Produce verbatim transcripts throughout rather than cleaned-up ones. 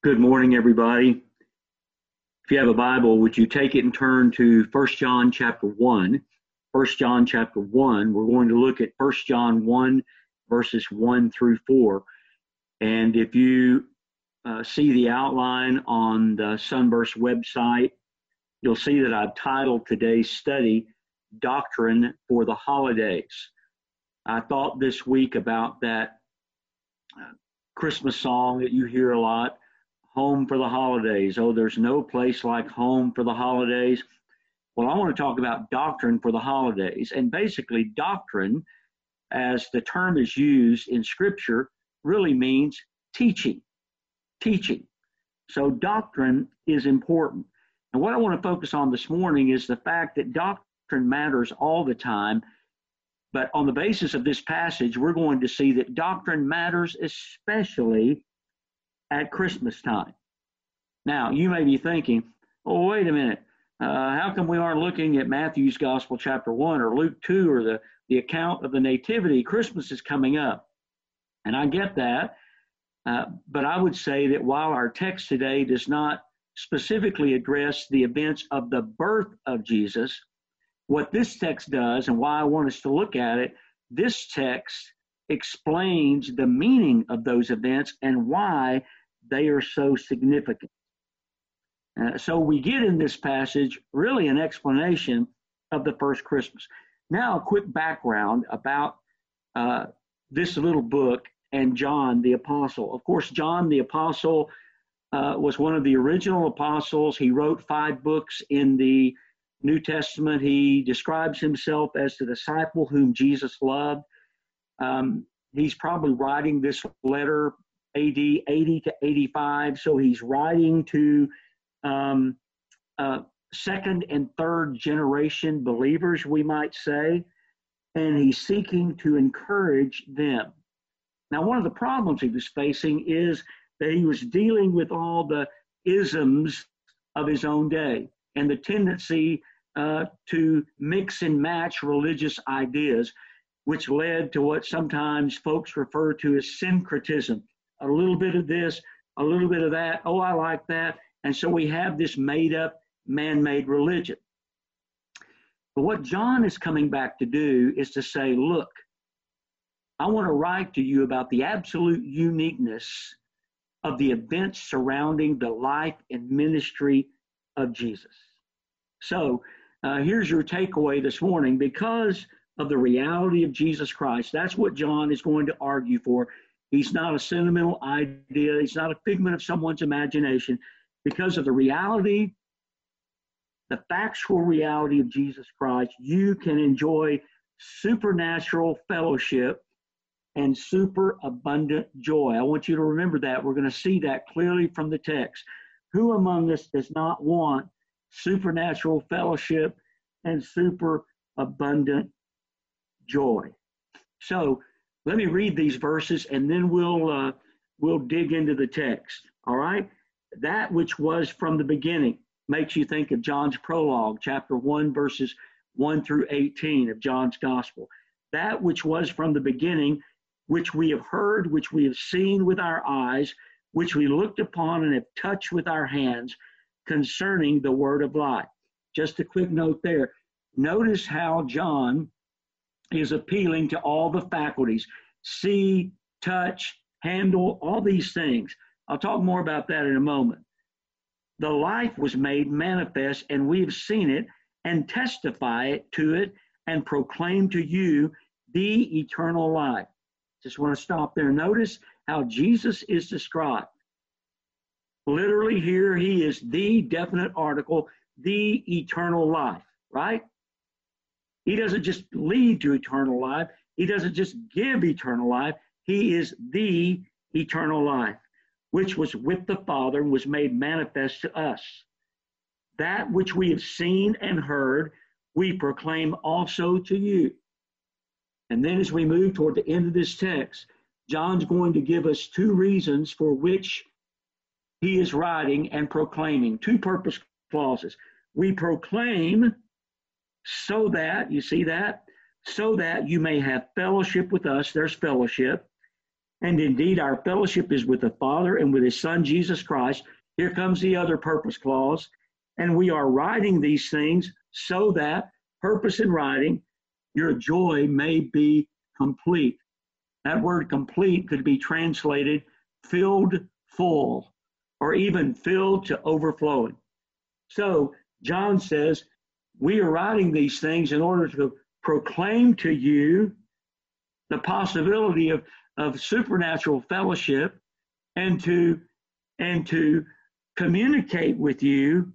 Good morning, everybody. If you have a Bible, would you take it and turn to First John chapter one? First John chapter one, we're going to look at First John one, verses one through four. And if you uh, see the outline on the Sunburst website, you'll see that I've titled today's study, Doctrine for the Holidays. I thought this week about that uh, Christmas song that you hear a lot, Home for the Holidays. Oh, there's no place like home for the holidays. Well, I want to talk about doctrine for the holidays. And basically, doctrine, as the term is used in Scripture, really means teaching. Teaching. So doctrine is important. And what I want to focus on this morning is the fact that doctrine matters all the time. But on the basis of this passage, we're going to see that doctrine matters especially at Christmas time. Now, you may be thinking, oh, wait a minute. Uh, how come we aren't looking at Matthew's Gospel chapter one or Luke two or the, the account of the Nativity? Christmas is coming up. And I get that. Uh, but I would say that while our text today does not specifically address the events of the birth of Jesus, what this text does, and why I want us to look at it, this text explains the meaning of those events and why they are so significant. Uh, so we get in this passage really an explanation of the first Christmas. Now, a quick background about uh, this little book and John the Apostle. Of course, John the Apostle uh, was one of the original apostles. He wrote five books in the New Testament. He describes himself as the disciple whom Jesus loved. Um, he's probably writing this letter A D eighty to eighty-five, so he's writing to um, uh, second and third generation believers, we might say, and he's seeking to encourage them. Now, one of the problems he was facing is that he was dealing with all the isms of his own day and the tendency uh, to mix and match religious ideas, which led to what sometimes folks refer to as syncretism. A little bit of this, a little bit of that. Oh, I like that. And so we have this made-up, man-made religion. But what John is coming back to do is to say, look, I want to write to you about the absolute uniqueness of the events surrounding the life and ministry of Jesus. So uh, here's your takeaway this morning. Because of the reality of Jesus Christ, that's what John is going to argue for. He's not a sentimental idea. He's not a figment of someone's imagination. Because of the reality, the factual reality of Jesus Christ, you can enjoy supernatural fellowship and super abundant joy. I want you to remember that. We're going to see that clearly from the text. Who among us does not want supernatural fellowship and super abundant joy? So let me read these verses and then we'll uh, we'll dig into the text. All right? That which was from the beginning makes you think of John's prologue, chapter one, verses one through eighteen of John's Gospel. That which was from the beginning, which we have heard, which we have seen with our eyes, which we looked upon and have touched with our hands, concerning the word of life. Just a quick note there. Notice how John is appealing to all the faculties. See, touch, handle, all these things. I'll talk more about that in a moment. The life was made manifest, and we have seen it and testify to it and proclaim to you the eternal life. Just want to stop there. Notice how Jesus is described. Literally here, he is the definite article, the eternal life, right? He doesn't just lead to eternal life. He doesn't just give eternal life. He is the eternal life, which was with the Father and was made manifest to us. That which we have seen and heard, we proclaim also to you. And then as we move toward the end of this text, John's going to give us two reasons for which he is writing and proclaiming, two purpose clauses. We proclaim so that, you see that? So that you may have fellowship with us. There's fellowship. And indeed, our fellowship is with the Father and with his Son, Jesus Christ. Here comes the other purpose clause. And we are writing these things so that, purpose in writing, your joy may be complete. That word complete could be translated filled full, or even filled to overflowing. So John says, we are writing these things in order to proclaim to you the possibility of, of supernatural fellowship, and to and to communicate with you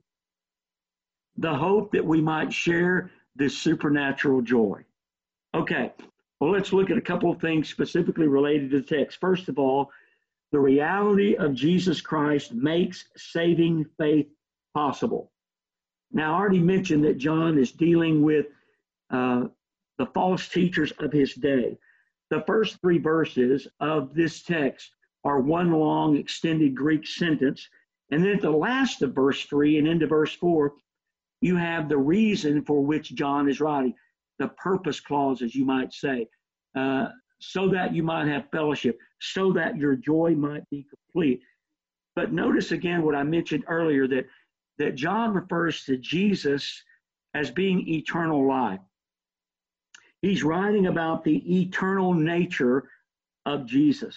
the hope that we might share this supernatural joy. Okay, well, let's look at a couple of things specifically related to the text. First of all, the reality of Jesus Christ makes saving faith possible. Now, I already mentioned that John is dealing with uh, the false teachers of his day. The first three verses of this text are one long extended Greek sentence. And then at the last of verse three and into verse four, you have the reason for which John is writing, the purpose clause, as you might say, uh, so that you might have fellowship, so that your joy might be complete. But notice again what I mentioned earlier, that, that John refers to Jesus as being eternal life. He's writing about the eternal nature of Jesus.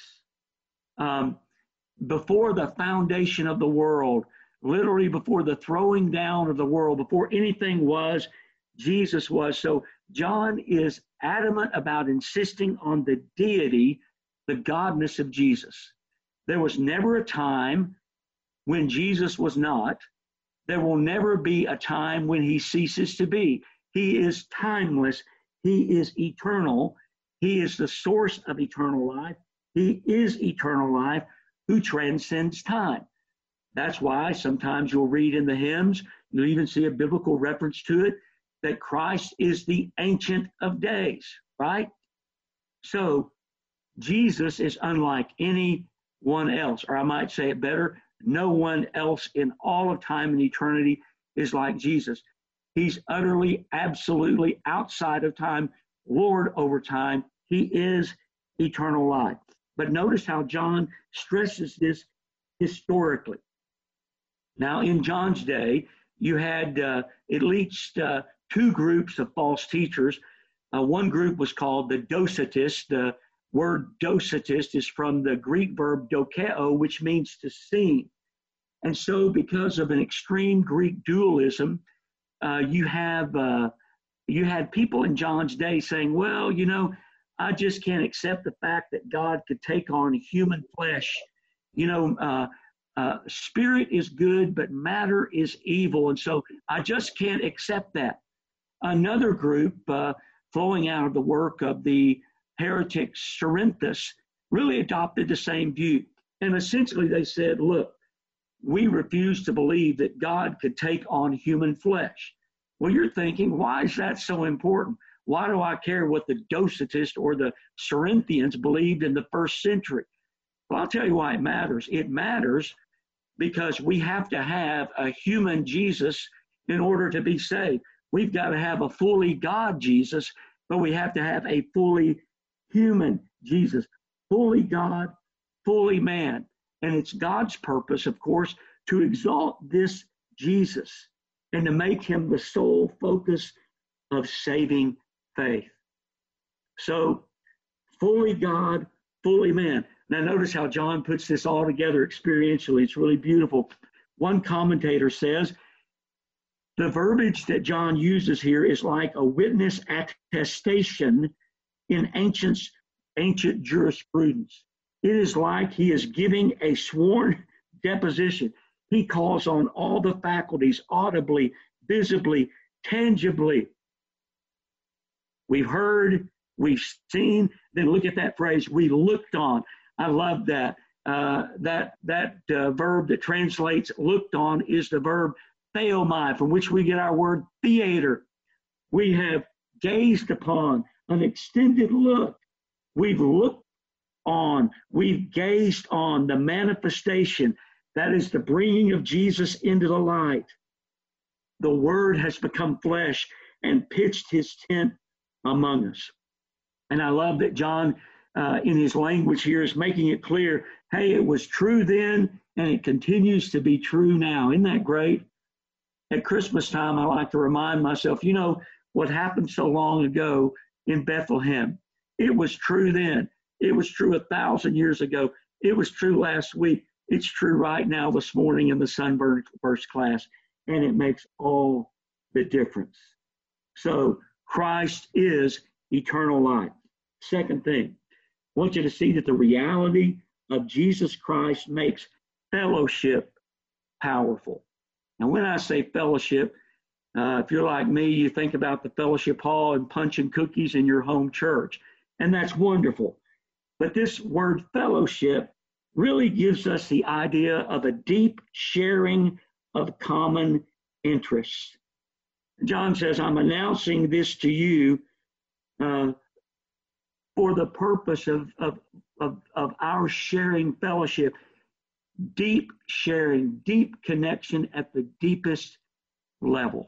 Um, before the foundation of the world, literally before the throwing down of the world, before anything was, Jesus was. So John is adamant about insisting on the deity, the godness of Jesus. There was never a time when Jesus was not. There will never be a time when he ceases to be. He is timeless. He is eternal. He is the source of eternal life. He is eternal life who transcends time. That's why sometimes you'll read in the hymns, you'll even see a biblical reference to it, that Christ is the Ancient of Days, right? So Jesus is unlike anyone else, or I might say it better, no one else in all of time and eternity is like Jesus. He's utterly, absolutely outside of time, Lord over time. He is eternal life. But notice how John stresses this historically. Now, in John's day, you had uh, at least uh, two groups of false teachers. Uh, one group was called the Docetists. The word Docetist is from the Greek verb dokeo, which means to sing. And so because of an extreme Greek dualism, uh, you have uh, you had people in John's day saying, well, you know, I just can't accept the fact that God could take on human flesh. You know, uh, uh, spirit is good, but matter is evil. And so I just can't accept that. Another group, uh, flowing out of the work of the heretic Cerinthus, really adopted the same view. And essentially they said, look, we refuse to believe that God could take on human flesh. Well, you're thinking, why is that so important? Why do I care what the Docetists or the Cerinthians believed in the first century? Well, I'll tell you why it matters. It matters because we have to have a human Jesus in order to be saved. We've got to have a fully God Jesus, but we have to have a fully human Jesus, fully God, fully man. And it's God's purpose, of course, to exalt this Jesus and to make him the sole focus of saving faith. So, fully God, fully man. Now, notice how John puts this all together experientially. It's really beautiful. One commentator says, the verbiage that John uses here is like a witness attestation in ancient, ancient jurisprudence. It is like he is giving a sworn deposition. He calls on all the faculties audibly, visibly, tangibly. We've heard, we've seen, then look at that phrase, we looked on. I love that. Uh, that that uh, verb that translates looked on is the verb theomai, from which we get our word theater. We have gazed upon an extended look. We've looked on, we've gazed on the manifestation. That is the bringing of Jesus into the light. The Word has become flesh and pitched his tent among us. And I love that John uh, in his language here is making it clear, hey, it was true then and it continues to be true now. Isn't that great? At Christmas time, I like to remind myself, you know, what happened so long ago in Bethlehem, it was true then. It was true a thousand years ago. It was true last week. It's true right now this morning in the Sunburst class, and it makes all the difference. So Christ is eternal life. Second thing, I want you to see that the reality of Jesus Christ makes fellowship powerful. Now, when I say fellowship, uh, if you're like me, you think about the fellowship hall and punching cookies in your home church, and that's wonderful. But this word fellowship really gives us the idea of a deep sharing of common interests. John says, I'm announcing this to you uh, for the purpose of, of, of, of our sharing fellowship, deep sharing, deep connection at the deepest level.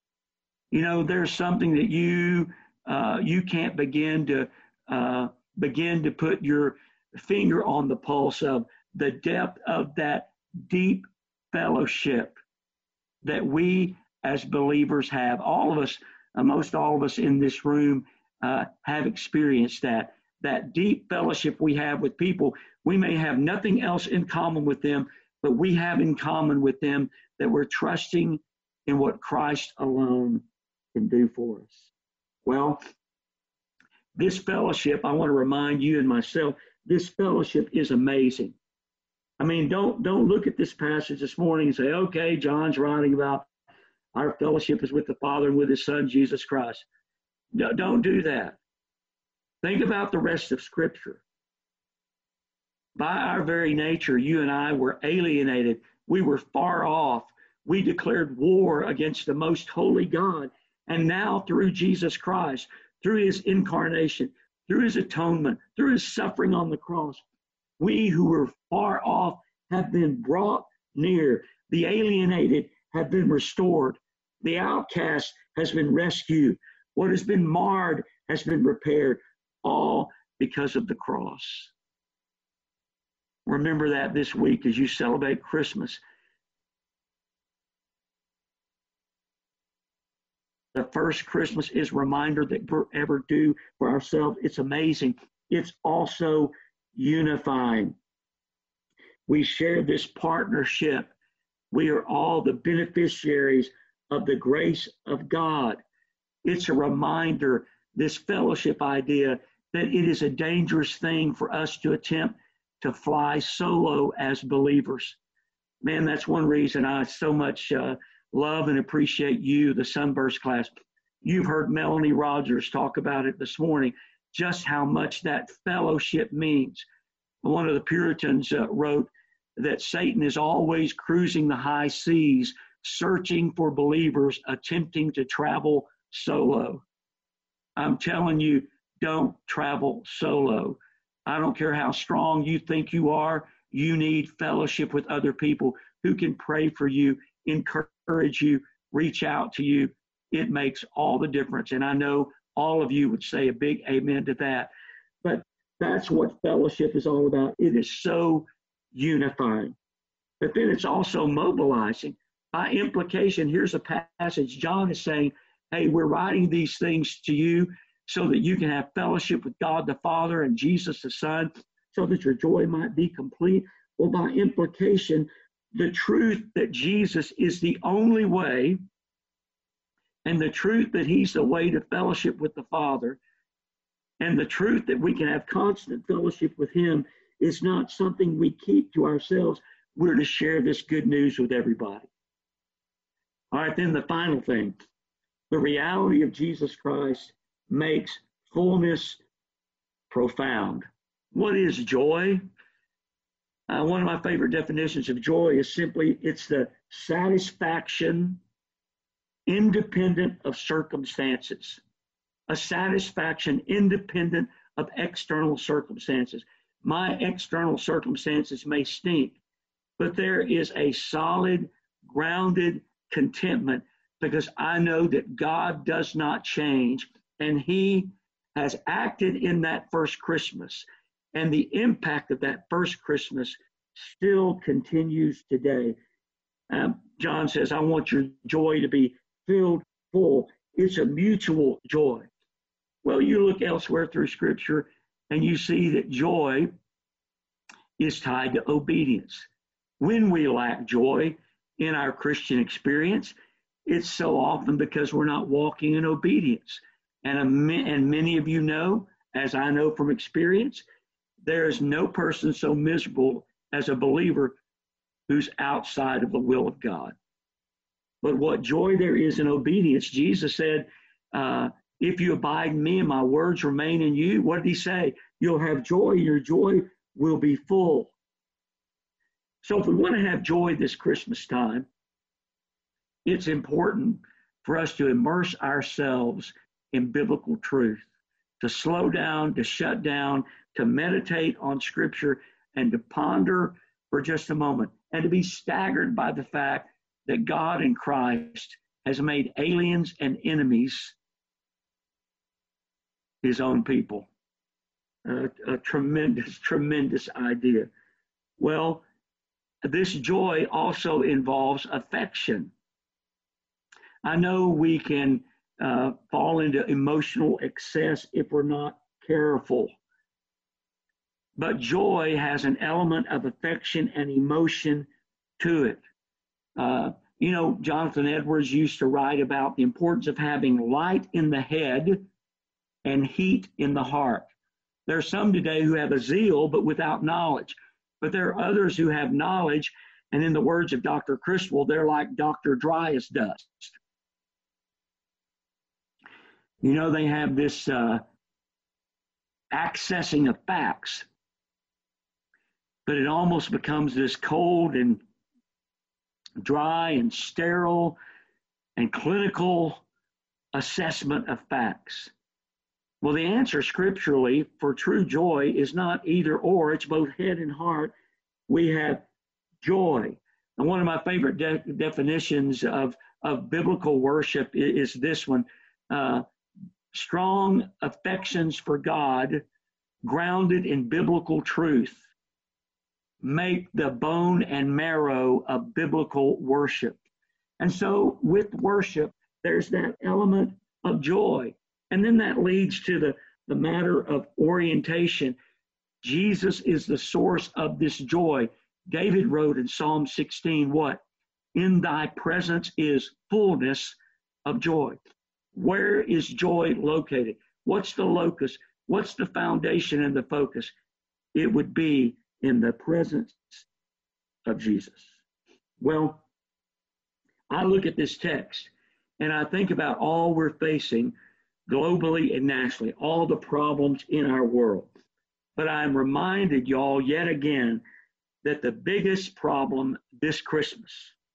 You know, there's something that you uh, you can't begin to uh, begin to put your finger on the pulse of the depth of that deep fellowship that we as believers have. All of us, uh, most all of us in this room uh, have experienced that. That deep fellowship we have with people. We may have nothing else in common with them, but we have in common with them that we're trusting in what Christ alone can do for us. Well, this fellowship, I want to remind you and myself, this fellowship is amazing. I mean, don't don't look at this passage this morning and say, okay, John's writing about our fellowship is with the Father and with his Son, Jesus Christ. No, don't do that. Think about the rest of Scripture. By our very nature, you and I were alienated. We were far off. We declared war against the most holy God. And now through Jesus Christ, through his incarnation, through his atonement, through his suffering on the cross, we who were far off have been brought near. The alienated have been restored. The outcast has been rescued. What has been marred has been repaired, all because of the cross. Remember that this week as you celebrate Christmas. The first Christmas is a reminder that we'll ever do for ourselves. It's amazing. It's also unifying. We share this partnership. We are all the beneficiaries of the grace of God. It's a reminder, this fellowship idea, that it is a dangerous thing for us to attempt to fly solo as believers. Man, that's one reason I so much uh, love and appreciate you, the Sunburst class. You've heard Melanie Rogers talk about it this morning, just how much that fellowship means. One of the Puritans uh, wrote that Satan is always cruising the high seas, searching for believers attempting to travel solo. I'm telling you, don't travel solo. I don't care how strong you think you are. You need fellowship with other people who can pray for you, encourage you, reach out to you. It makes all the difference. And I know all of you would say a big amen to that. But that's what fellowship is all about. It is so unifying. But then it's also mobilizing. By implication, here's a passage. John is saying, hey, we're writing these things to you so that you can have fellowship with God the Father and Jesus the Son, so that your joy might be complete. Well, by implication, the truth that Jesus is the only way, and the truth that he's the way to fellowship with the Father, and the truth that we can have constant fellowship with him is not something we keep to ourselves. We're to share this good news with everybody. All right, then the final thing. The reality of Jesus Christ makes fullness profound. What is joy? Uh, one of my favorite definitions of joy is simply it's the satisfaction independent of circumstances. A satisfaction independent of external circumstances. My external circumstances may stink, but there is a solid, grounded contentment because I know that God does not change and he has acted in that first Christmas. And the impact of that first Christmas still continues today. Um, John says, I want your joy to be filled full. It's a mutual joy. Well, you look elsewhere through Scripture and you see that joy is tied to obedience. When we lack joy in our Christian experience, it's so often because we're not walking in obedience. And, and many of you know, as I know from experience, there is no person so miserable as a believer who's outside of the will of God. But what joy there is in obedience. Jesus said, uh, if you abide in me and my words remain in you, what did he say? You'll have joy, and your joy will be full. So if we want to have joy this Christmas time, it's important for us to immerse ourselves in biblical truth, to slow down, to shut down, to meditate on Scripture, and to ponder for just a moment, and to be staggered by the fact that God in Christ has made aliens and enemies his own people. Uh, a tremendous, tremendous idea. Well, this joy also involves affection. I know we can uh, fall into emotional excess if we're not careful. But joy has an element of affection and emotion to it. Uh, you know, Jonathan Edwards used to write about the importance of having light in the head and heat in the heart. There are some today who have a zeal, but without knowledge. But there are others who have knowledge, and in the words of Doctor Criswell, they're like Doctor Dry as dust. You know, they have this uh, accessing of facts, but it almost becomes this cold and dry and sterile and clinical assessment of facts. Well, the answer scripturally for true joy is not either or, it's both head and heart. We have joy. And one of my favorite de- definitions of, of biblical worship is, is this one. Uh, strong affections for God, grounded in biblical truth, make the bone and marrow of biblical worship. And so with worship, there's that element of joy. And then that leads to the, the matter of orientation. Jesus is the source of this joy. David wrote in Psalm sixteen, what? In thy presence is fullness of joy. Where is joy located? What's the locus? What's the foundation and the focus? It would be in the presence of Jesus. Well, I look at this text and I think about all we're facing globally and nationally, all the problems in our world. But I'm reminded, y'all, yet again, that the biggest problem this Christmas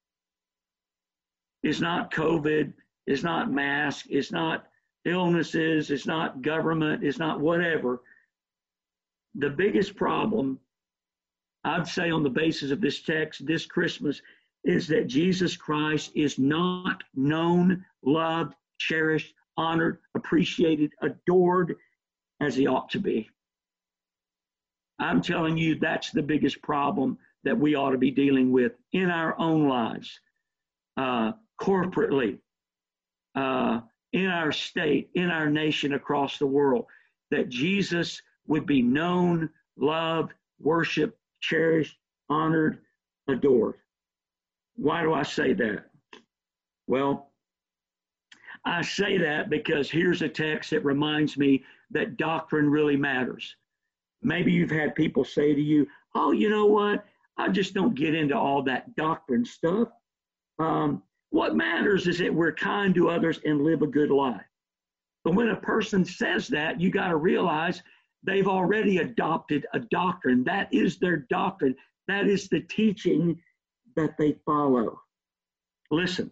is not COVID, is not masks, is not illnesses, it's not government, it's not whatever. The biggest problem, I'd say on the basis of this text this Christmas, is that Jesus Christ is not known, loved, cherished, honored, appreciated, adored as he ought to be. I'm telling you, that's the biggest problem that we ought to be dealing with in our own lives, uh, corporately, uh, in our state, in our nation, across the world, that Jesus would be known, loved, worshiped, cherished, honored, adored. Why do I say that? Well, I say that because here's a text that reminds me that doctrine really matters. Maybe you've had people say to you, oh, you know what? I just don't get into all that doctrine stuff. Um, what matters is that we're kind to others and live a good life. But when a person says that, you got to realize they've already adopted a doctrine. That is their doctrine. That is the teaching that they follow. Listen.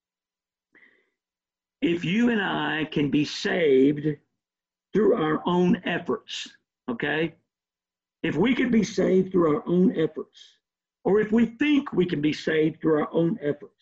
If you and I can be saved through our own efforts, okay? If we could be saved through our own efforts, or if we think we can be saved through our own efforts,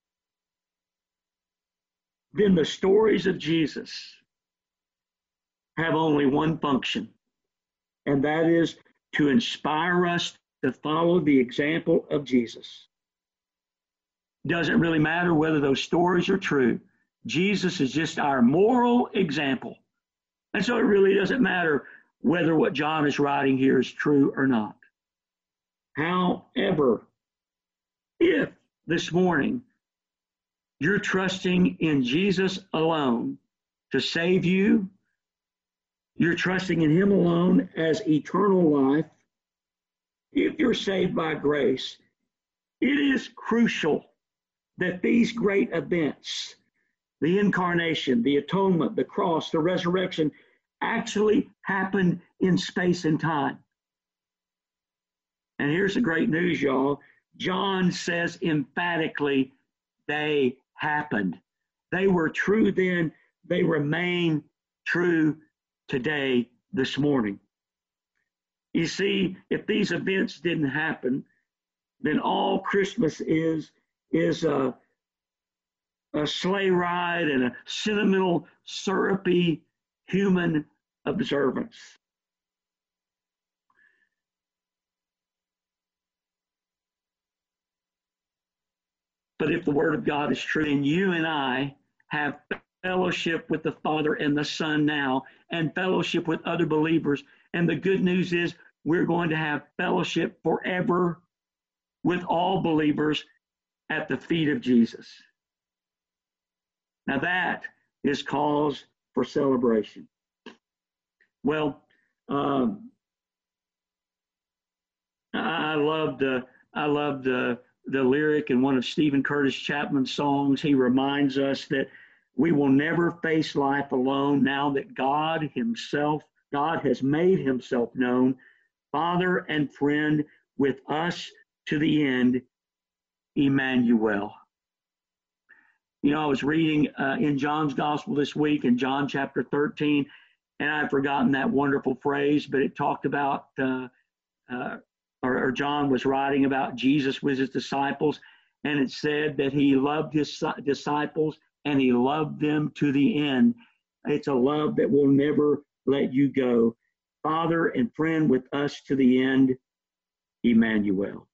then the stories of Jesus have only one function, and that is to inspire us to follow the example of Jesus. Doesn't really matter whether those stories are true. Jesus is just our moral example. And so it really doesn't matter whether what John is writing here is true or not. However, if this morning you're trusting in Jesus alone to save you, you're trusting in him alone as eternal life, if you're saved by grace, it is crucial that these great events, the incarnation, the atonement, the cross, the resurrection, actually happened in space and time. And here's the great news, y'all. John says emphatically, they happened. They were true then. They remain true today, this morning. You see, if these events didn't happen, then all Christmas is is a, a sleigh ride and a sentimental, syrupy human observance. But if the Word of God is true, and you and I have fellowship with the Father and the Son now, and fellowship with other believers, and the good news is we're going to have fellowship forever with all believers at the feet of Jesus. Now that is cause for celebration. Well, um, I loved uh, I loved uh, the lyric in one of Stephen Curtis Chapman's songs. He reminds us that we will never face life alone now that God himself, God has made himself known, Father and friend with us to the end, Emmanuel. You know, I was reading uh, in John's Gospel this week in John chapter thirteen, and I've forgotten that wonderful phrase, but it talked about, uh, uh, or, or John was writing about Jesus with his disciples, and it said that he loved his disciples and he loved them to the end. It's a love that will never let you go. Father and friend with us to the end, Emmanuel.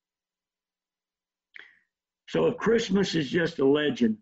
So if Christmas is just a legend,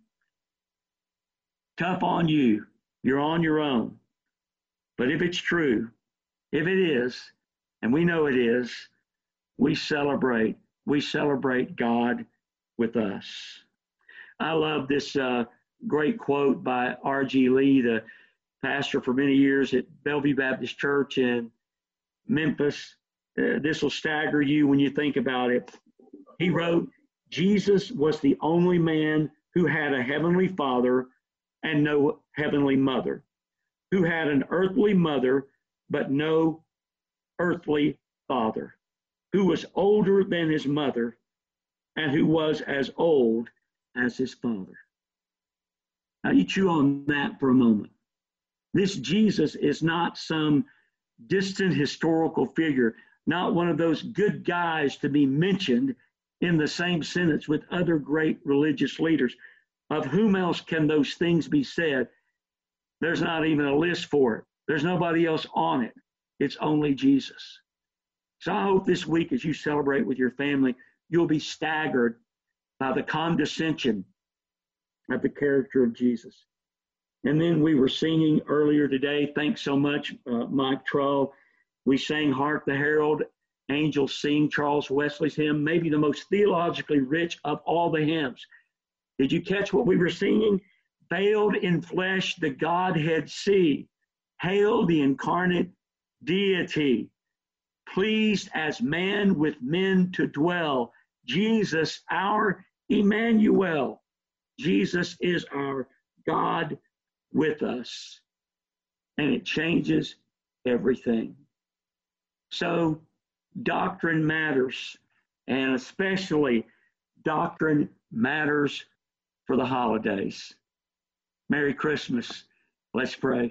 tough on you. You're on your own. But if it's true, if it is, and we know it is, we celebrate. We celebrate God with us. I love this uh, great quote by R G Lee, the pastor for many years at Bellevue Baptist Church in Memphis. Uh, this will stagger you when you think about it. He wrote, Jesus was the only man who had a heavenly father and no heavenly mother, who had an earthly mother but no earthly father, who was older than his mother and who was as old as his father. Now you chew on that for a moment. This Jesus is not some distant historical figure, not one of those good guys to be mentioned in the same sentence with other great religious leaders. Of whom else can those things be said? There's not even a list for it. There's nobody else on it. It's only Jesus. So I hope this week as you celebrate with your family, you'll be staggered by the condescension of the character of Jesus. And then we were singing earlier today. Thanks so much, uh, Mike Trull. We sang Hark the Herald, Angels Sing, Charles Wesley's hymn, maybe the most theologically rich of all the hymns. Did you catch what we were singing? Veiled in flesh, the Godhead see. Hail the incarnate deity. Pleased as man with men to dwell. Jesus, our Emmanuel. Jesus is our God with us. And it changes everything. So doctrine matters. And especially doctrine matters for the holidays. Merry Christmas. Let's pray.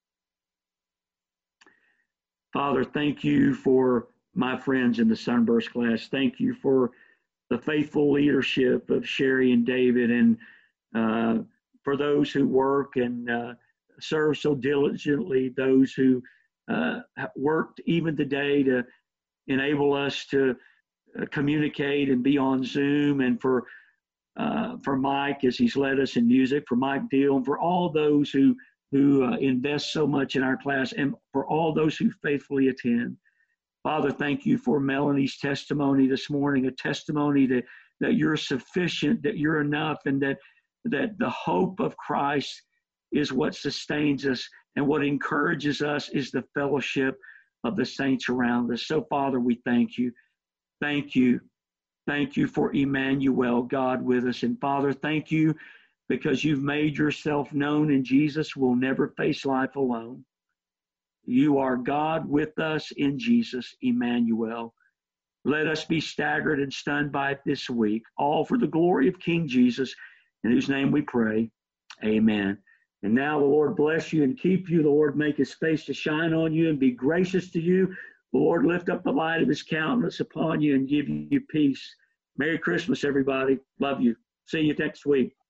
Father, thank you for my friends in the Sunburst class. Thank you for the faithful leadership of Sherry and David, and uh, for those who work and uh, serve so diligently, those who uh, worked even today to enable us to uh, communicate and be on Zoom, and for uh, for Mike as he's led us in music, for Mike Deal, and for all those who who uh, invest so much in our class, and for all those who faithfully attend. Father, thank you for Melanie's testimony this morning, a testimony that, that you're sufficient, that you're enough, and that, that the hope of Christ is what sustains us, and what encourages us is the fellowship of the saints around us. So, Father, we thank you. Thank you. Thank you for Emmanuel, God with us. And, Father, thank you because you've made yourself known, and Jesus will never face life alone. You are God with us in Jesus, Emmanuel. Let us be staggered and stunned by it this week, all for the glory of King Jesus, in whose name we pray. Amen. And now the Lord bless you and keep you. The Lord make his face to shine on you and be gracious to you. The Lord lift up the light of his countenance upon you and give you peace. Merry Christmas, everybody. Love you. See you next week.